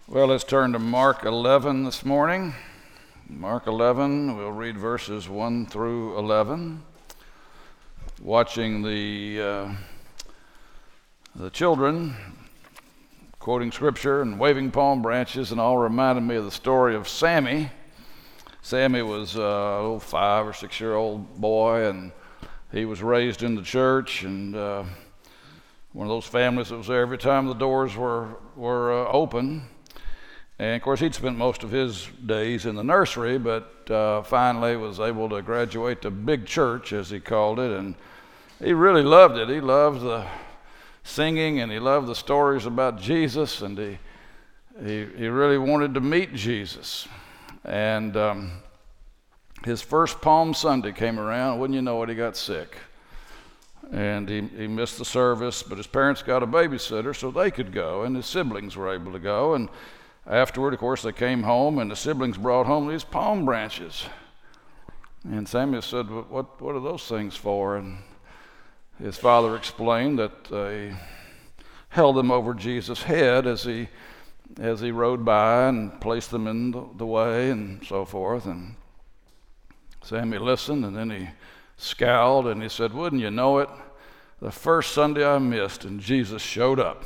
Well, let's turn to Mark 11 this morning. Mark 11, we'll read verses 1 through 11. Watching the children quoting scripture and waving palm branches and all reminded me of the story of Sammy. Sammy was a little 5 or 6 year old boy, and he was raised in the church, and one of those families that was there every time the doors were open. And of course, he'd spent most of his days in the nursery, but finally was able to graduate to big church, as he called it, and he really loved it. He loved the singing, and he loved the stories about Jesus, and he really wanted to meet Jesus. And his first Palm Sunday came around. Wouldn't you know it, he got sick. And he missed the service, but his parents got a babysitter so they could go, and his siblings were able to go. And afterward, of course, they came home, and the siblings brought home these palm branches. And Samuel said, what are those things for? And his father explained that they held them over Jesus' head as he rode by and placed them in the way and so forth. And Samuel listened, and then he scowled, and he said, wouldn't you know it, the first Sunday I missed, and Jesus showed up.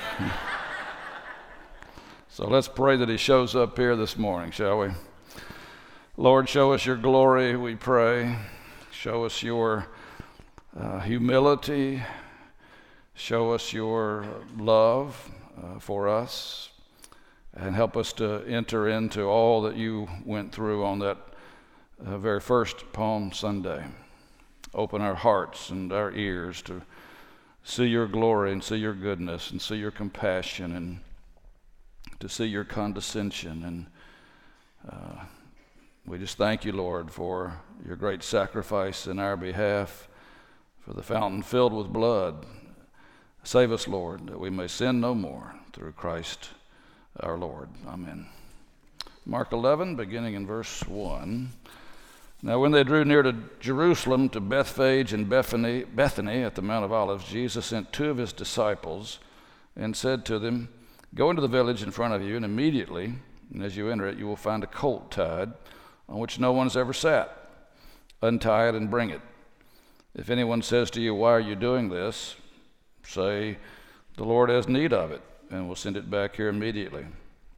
So let's pray that he shows up here this morning, shall we? Lord, show us your glory, we pray. Show us your humility. Show us your love for us. And help us to enter into all that you went through on that very first Palm Sunday. Open our hearts and our ears to see your glory and see your goodness and see your compassion and to see your condescension. And we just thank you, Lord, for your great sacrifice in our behalf, for the fountain filled with blood. Save us, Lord, that we may sin no more through Christ our Lord. Amen. Mark 11, beginning in verse 1. Now when they drew near to Jerusalem, to Bethphage and Bethany at the Mount of Olives, Jesus sent 2 of his disciples and said to them, go into the village in front of you, and immediately, and as you enter it, you will find a colt tied, on which no one has ever sat. Untie it and bring it. If anyone says to you, why are you doing this? Say, the Lord has need of it, and we'll send it back here immediately.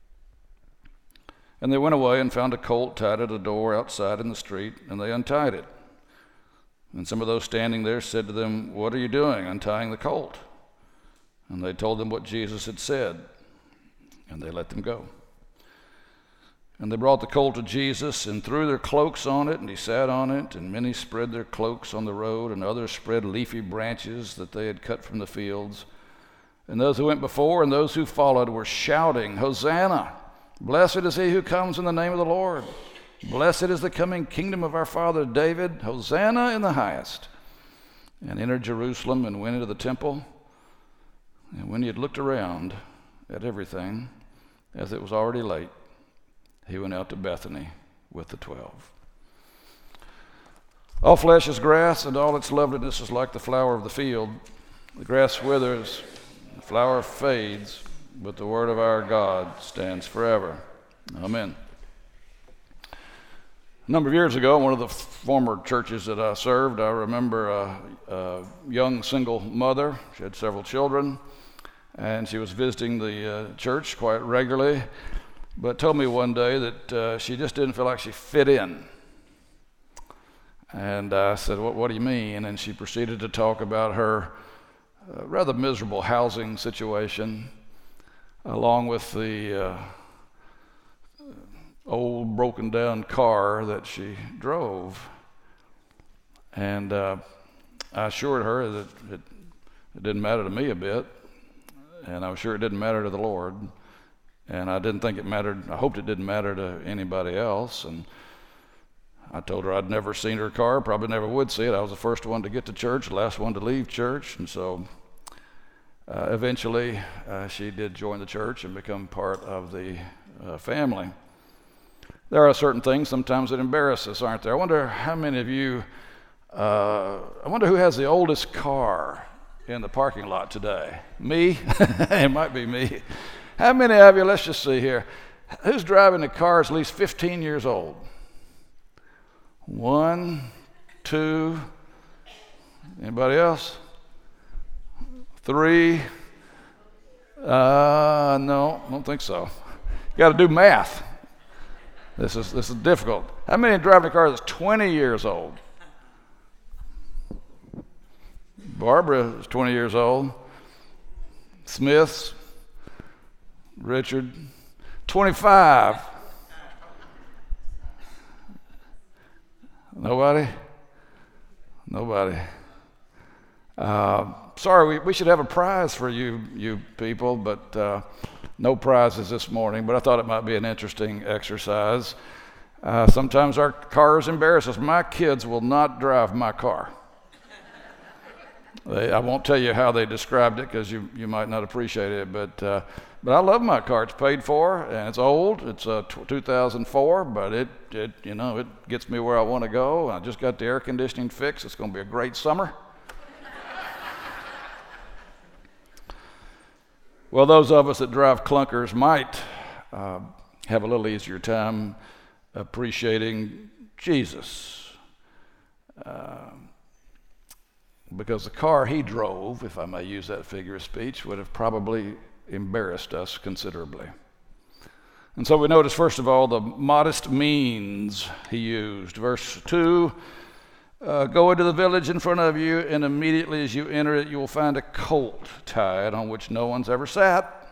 And they went away and found a colt tied at a door outside in the street, and they untied it. And some of those standing there said to them, what are you doing, untying the colt? And they told them what Jesus had said, and they let them go. And they brought the colt to Jesus and threw their cloaks on it, and he sat on it, and many spread their cloaks on the road, and others spread leafy branches that they had cut from the fields. And those who went before and those who followed were shouting, Hosanna! Blessed is he who comes in the name of the Lord. Blessed is the coming kingdom of our father David. Hosanna in the highest. And entered Jerusalem and went into the temple. And when he had looked around at everything, as it was already late, he went out to Bethany with the 12. All flesh is grass, and all its loveliness is like the flower of the field. The grass withers, the flower fades, but the word of our God stands forever. Amen. A number of years ago, in one of the former churches that I served, I remember a young single mother. She had several children, and she was visiting the church quite regularly, but told me one day that she just didn't feel like she fit in. And I said, what do you mean? And she proceeded to talk about her rather miserable housing situation, along with the old broken down car that she drove. And I assured her that it didn't matter to me a bit, and I was sure it didn't matter to the Lord, and I didn't think it mattered. I hoped it didn't matter to anybody else. And I told her I'd never seen her car, probably never would see it. I was the first one to get to church, the last one to leave church, and so eventually she did join the church and become part of the family. There are certain things sometimes that embarrass us, aren't there? I wonder how many of you, I wonder who has the oldest car in the parking lot today. Me? It might be me. How many of you, let's just see here, who's driving a car is at least 15 years old? 1, 2, anybody else? 3, no, I don't think so. You got to do math. This is difficult. How many driving a car that's 20 years old? Barbara is 20 years old. Smith's, Richard, 25. Nobody? Sorry, we should have a prize for you people, but no prizes this morning. But I thought it might be an interesting exercise. Sometimes our cars embarrass us. My kids will not drive my car. I won't tell you how they described it because you might not appreciate it, but I love my car. It's paid for and it's old. It's 2004, but it gets me where I want to go. I just got the air conditioning fixed. It's going to be a great summer. Well, those of us that drive clunkers might have a little easier time appreciating Jesus. Because the car he drove, if I may use that figure of speech, would have probably embarrassed us considerably. And so we notice, first of all, the modest means he used. Verse 2, go into the village in front of you, and immediately as you enter it, you will find a colt tied on which no one's ever sat.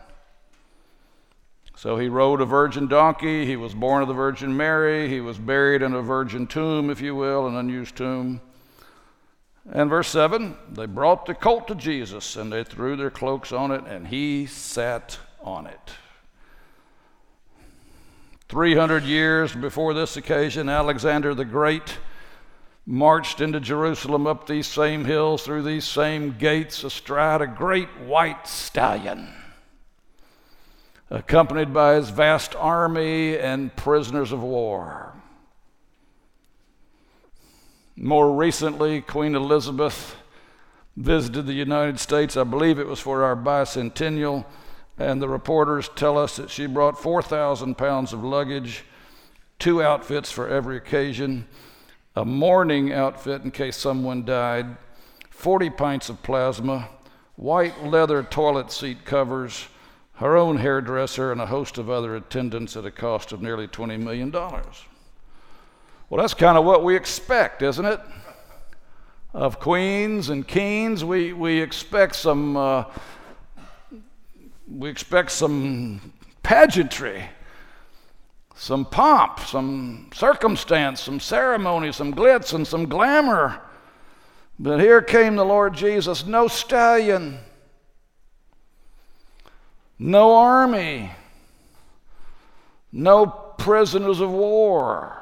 So he rode a virgin donkey. He was born of the Virgin Mary. He was buried in a virgin tomb, if you will, an unused tomb. And verse 7, they brought the colt to Jesus, and they threw their cloaks on it, and he sat on it. 300 years before this occasion, Alexander the Great marched into Jerusalem up these same hills, through these same gates, astride a great white stallion, accompanied by his vast army and prisoners of war. More recently, Queen Elizabeth visited the United States. I believe it was for our bicentennial, and the reporters tell us that she brought 4,000 pounds of luggage, 2 outfits for every occasion, a mourning outfit in case someone died, 40 pints of plasma, white leather toilet seat covers, her own hairdresser, and a host of other attendants at a cost of nearly $20 million. Well, that's kind of what we expect, isn't it? Of queens and kings, we expect some pageantry, some pomp, some circumstance, some ceremony, some glitz and some glamour. But here came the Lord Jesus, no stallion, no army, no prisoners of war.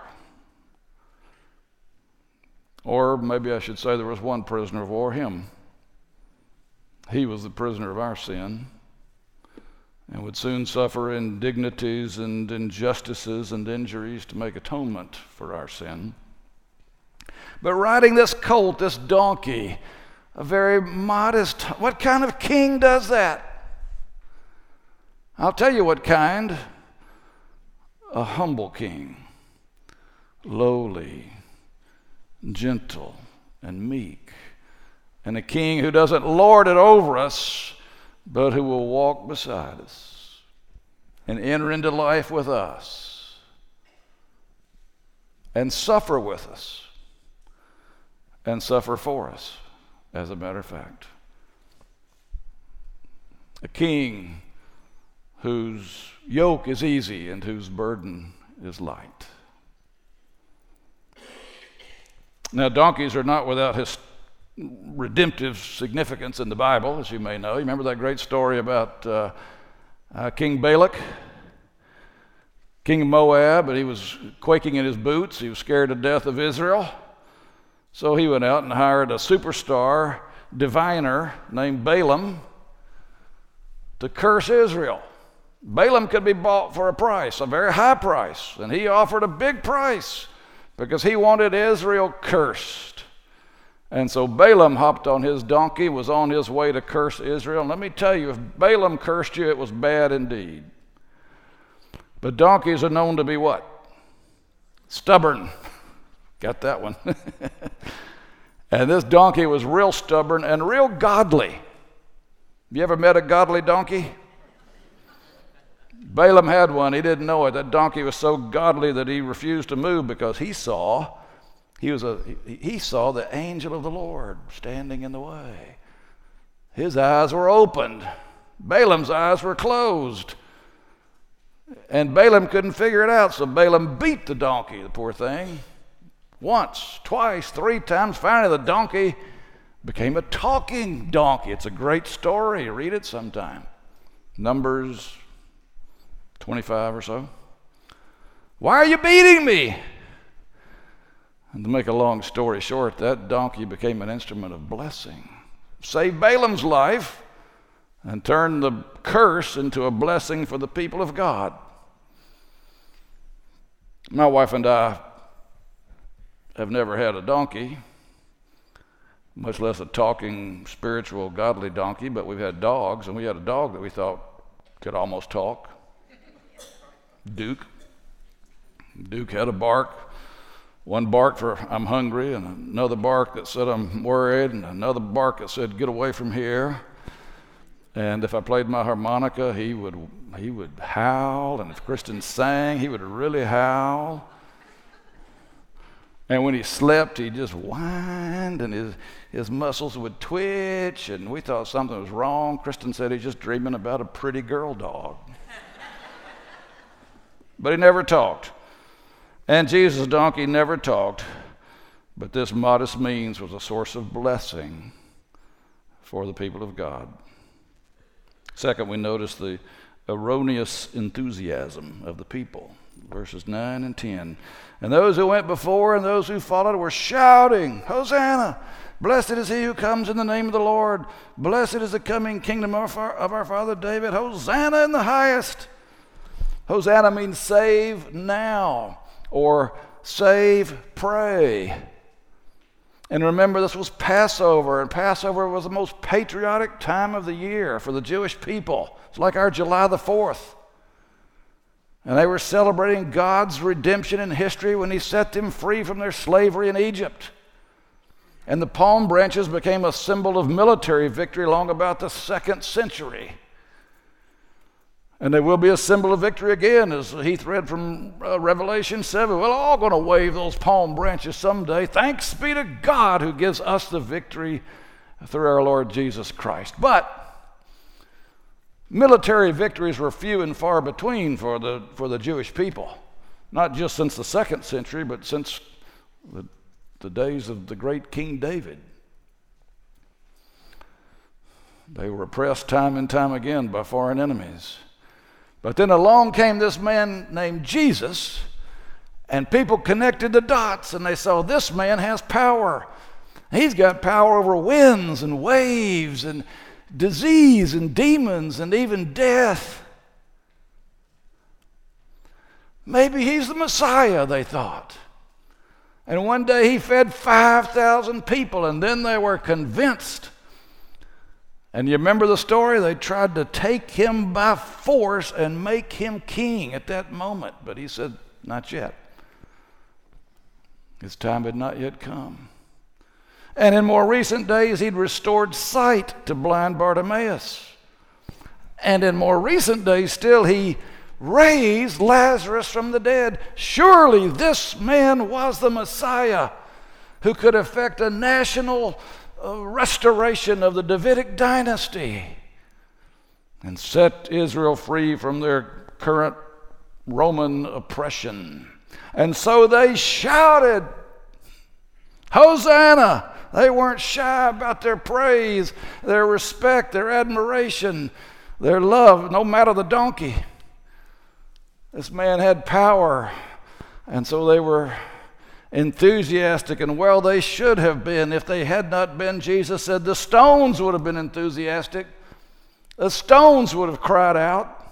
Or maybe I should say there was one prisoner of war, him. He was the prisoner of our sin and would soon suffer indignities and injustices and injuries to make atonement for our sin. But riding this colt, this donkey, a very modest, what kind of king does that? I'll tell you what kind. A humble king, lowly, gentle and meek, and a king who doesn't lord it over us, but who will walk beside us and enter into life with us and suffer with us and suffer for us, as a matter of fact. A king whose yoke is easy and whose burden is light. Now, donkeys are not without his redemptive significance in the Bible, as you may know. You remember that great story about King Balak, king of Moab, and he was quaking in his boots. He was scared to death of Israel. So he went out and hired a superstar diviner named Balaam to curse Israel. Balaam could be bought for a price, a very high price, and he offered a big price, because he wanted Israel cursed. And so Balaam hopped on his donkey, was on his way to curse Israel. And let me tell you, if Balaam cursed you, it was bad indeed. But donkeys are known to be what? Stubborn. Got that one. And this donkey was real stubborn and real godly. You ever met a godly donkey? Balaam had one. He didn't know it. That donkey was so godly that he refused to move because he saw the angel of the Lord standing in the way. His eyes were opened. Balaam's eyes were closed. And Balaam couldn't figure it out, so Balaam beat the donkey, the poor thing. Once, twice, 3 times. Finally, the donkey became a talking donkey. It's a great story. Read it sometime. Numbers 25 or so. Why are you beating me? And to make a long story short, that donkey became an instrument of blessing. Saved Balaam's life and turned the curse into a blessing for the people of God. My wife and I have never had a donkey, much less a talking, spiritual, godly donkey, but we've had dogs, and we had a dog that we thought could almost talk. Duke. Duke had a bark. One bark for "I'm hungry," and another bark that said "I'm worried," and another bark that said "get away from here." And if I played my harmonica, he would howl, and if Kristen sang, he would really howl. And when he slept, he just whined, and his muscles would twitch, and we thought something was wrong. Kristen said he's just dreaming about a pretty girl dog. But he never talked. And Jesus' donkey never talked, but this modest means was a source of blessing for the people of God. Second, we notice the erroneous enthusiasm of the people. Verses 9 and 10. And those who went before and those who followed were shouting, "Hosanna! Blessed is he who comes in the name of the Lord. Blessed is the coming kingdom of our father David. Hosanna in the highest." Hosanna means save now, or save, pray. And remember, this was Passover, and Passover was the most patriotic time of the year for the Jewish people. It's like our July the 4th. And they were celebrating God's redemption in history when he set them free from their slavery in Egypt. And the palm branches became a symbol of military victory long about the 2nd century. And they will be a symbol of victory again, as Heath read from Revelation 7. We're all going to wave those palm branches someday. Thanks be to God who gives us the victory through our Lord Jesus Christ. But military victories were few and far between for the Jewish people, not just since the 2nd century, but since the days of the great King David. They were oppressed time and time again by foreign enemies. But then along came this man named Jesus, and people connected the dots, and they saw this man has power. He's got power over winds and waves and disease and demons and even death. Maybe he's the Messiah, they thought. And one day he fed 5,000 people, and then they were convinced. And you remember the story? They tried to take him by force and make him king at that moment. But he said, not yet. His time had not yet come. And in more recent days, he'd restored sight to blind Bartimaeus. And in more recent days still, he raised Lazarus from the dead. Surely this man was the Messiah who could effect a national restoration of the Davidic dynasty and set Israel free from their current Roman oppression. And so they shouted, "Hosanna!" They weren't shy about their praise, their respect, their admiration, their love, no matter the donkey. This man had power, and so they were enthusiastic, and well, they should have been. If they had not been, Jesus said, the stones would have been enthusiastic. The stones would have cried out.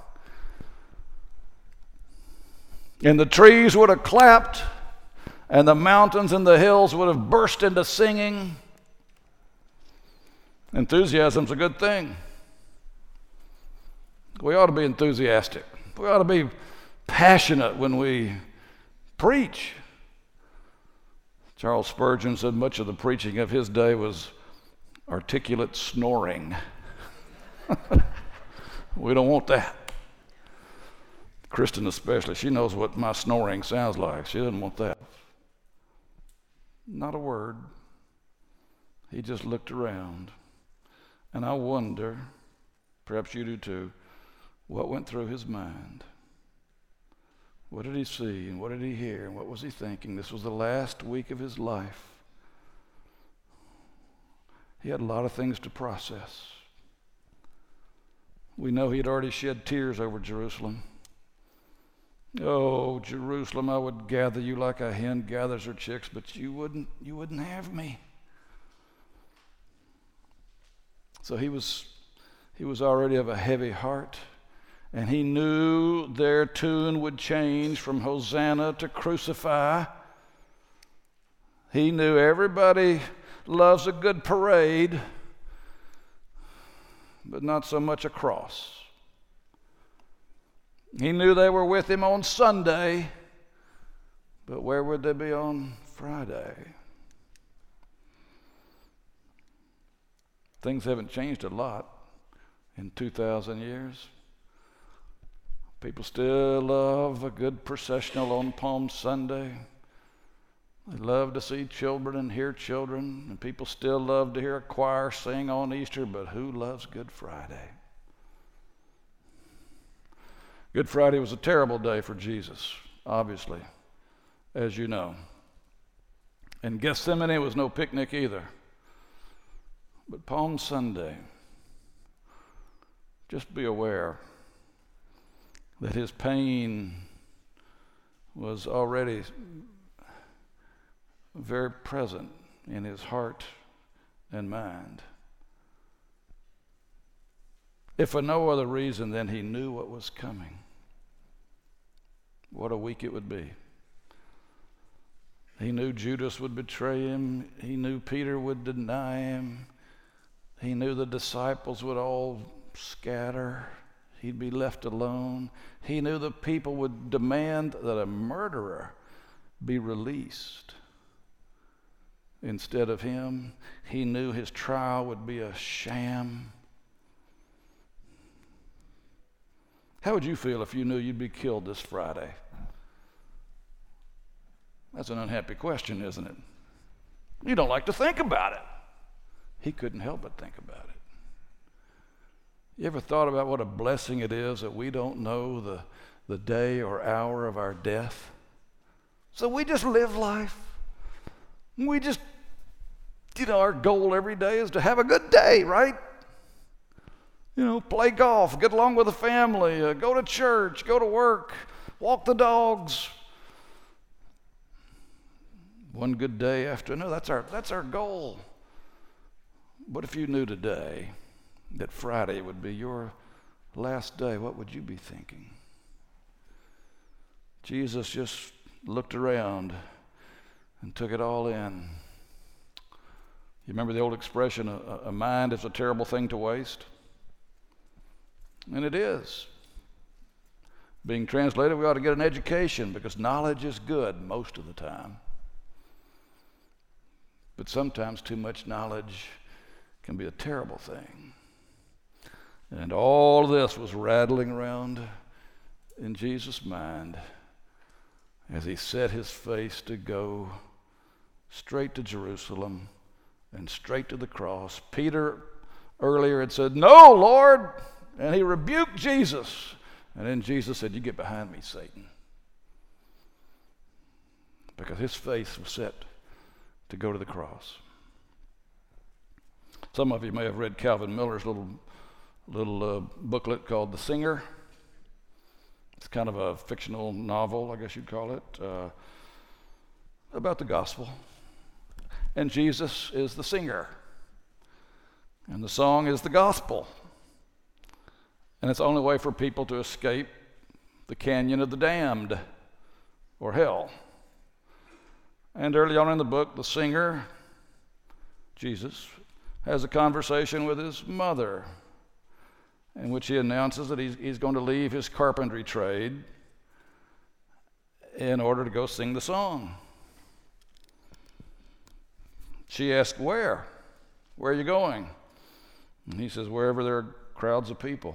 And the trees would have clapped, and the mountains and the hills would have burst into singing. Enthusiasm's a good thing. We ought to be enthusiastic. We ought to be passionate when we preach. Charles Spurgeon said much of the preaching of his day was articulate snoring. We don't want that. Kristen especially, she knows what my snoring sounds like. She doesn't want that. Not a word. He just looked around. And I wonder, perhaps you do too, what went through his mind. What did he see and what did he hear and what was he thinking? This was the last week of his life. He had a lot of things to process. We know he had already shed tears over Jerusalem. Oh, Jerusalem, I would gather you like a hen gathers her chicks, but you wouldn't have me. So he was already of a heavy heart, and he knew their tune would change from Hosanna to Crucify. He knew everybody loves a good parade, but not so much a cross. He knew they were with him on Sunday, but where would they be on Friday? Things haven't changed a lot in 2,000 years. People still love a good processional on Palm Sunday. They love to see children and hear children, and people still love to hear a choir sing on Easter, but who loves Good Friday? Good Friday was a terrible day for Jesus, obviously, as you know. And Gethsemane was no picnic either. But Palm Sunday, just be aware that his pain was already very present in his heart and mind. If for no other reason than he knew what was coming. What a week it would be. He knew Judas would betray him. He knew Peter would deny him. He knew the disciples would all scatter. He'd be left alone. He knew the people would demand that a murderer be released instead of him. He knew his trial would be a sham. How would you feel if you knew you'd be killed this Friday? That's an unhappy question, isn't it? You don't like to think about it. He couldn't help but think about it. You ever thought about what a blessing it is that we don't know the day or hour of our death? So we just live life. We just, our goal every day is to have a good day, right? Play golf, get along with the family, go to church, go to work, walk the dogs. One good day after another, that's our goal. But if you knew today that Friday would be your last day, what would you be thinking? Jesus just looked around and took it all in. You remember the old expression, a mind is a terrible thing to waste? And it is. Being translated, we ought to get an education because knowledge is good most of the time. But sometimes too much knowledge can be a terrible thing. And all this was rattling around in Jesus' mind as he set his face to go straight to Jerusalem and straight to the cross. Peter earlier had said, "No, Lord," and he rebuked Jesus. And then Jesus said, "You get behind me, Satan." Because his face was set to go to the cross. Some of you may have read Calvin Miller's little booklet called The Singer. It's kind of a fictional novel, I guess you'd call it, about the gospel. And Jesus is the singer. And the song is the gospel. And it's the only way for people to escape the canyon of the damned, or hell. And early on in the book, the singer, Jesus, has a conversation with his mother in which he announces that he's going to leave his carpentry trade in order to go sing the song. She asks, where? Where are you going? And he says, wherever there are crowds of people.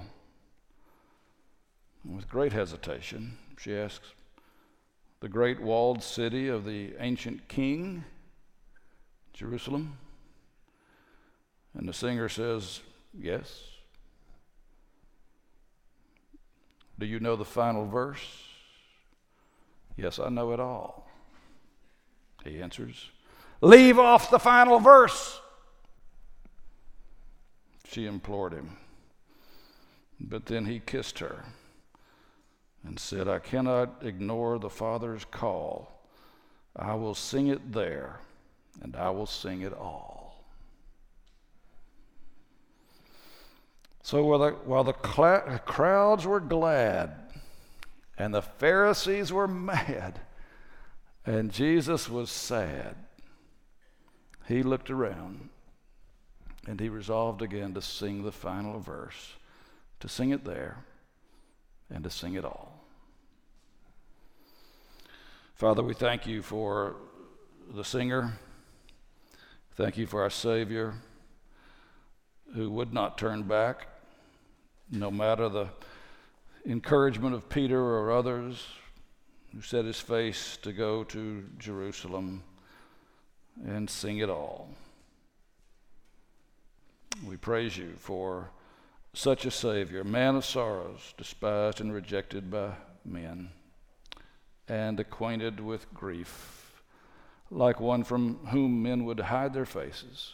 And with great hesitation, she asks, the great walled city of the ancient king, Jerusalem? And the singer says, yes. Do you know the final verse? Yes, I know it all. He answers, leave off the final verse. She implored him. But then he kissed her and said, I cannot ignore the Father's call. I will sing it there, and I will sing it all. So while the crowds were glad, and the Pharisees were mad, and Jesus was sad, he looked around, and he resolved again to sing the final verse, to sing it there, and to sing it all. Father, we thank you for the singer. Thank you for our Savior who would not turn back, no matter the encouragement of Peter or others, who set his face to go to Jerusalem and sing it all. We praise you for such a Savior, man of sorrows, despised and rejected by men, and acquainted with grief, like one from whom men would hide their faces.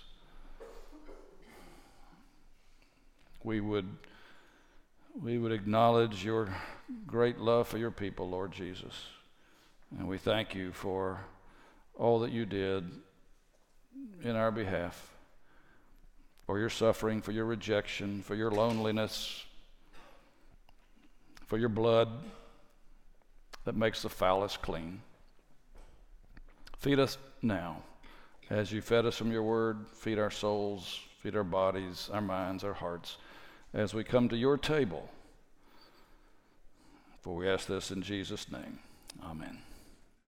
We would acknowledge your great love for your people, Lord Jesus. And we thank you for all that you did in our behalf, for your suffering, for your rejection, for your loneliness, for your blood that makes the foulest clean. Feed us now as you fed us from your word. Feed our souls, feed our bodies, our minds, our hearts, as we come to your table. For we ask this in Jesus' name. Amen.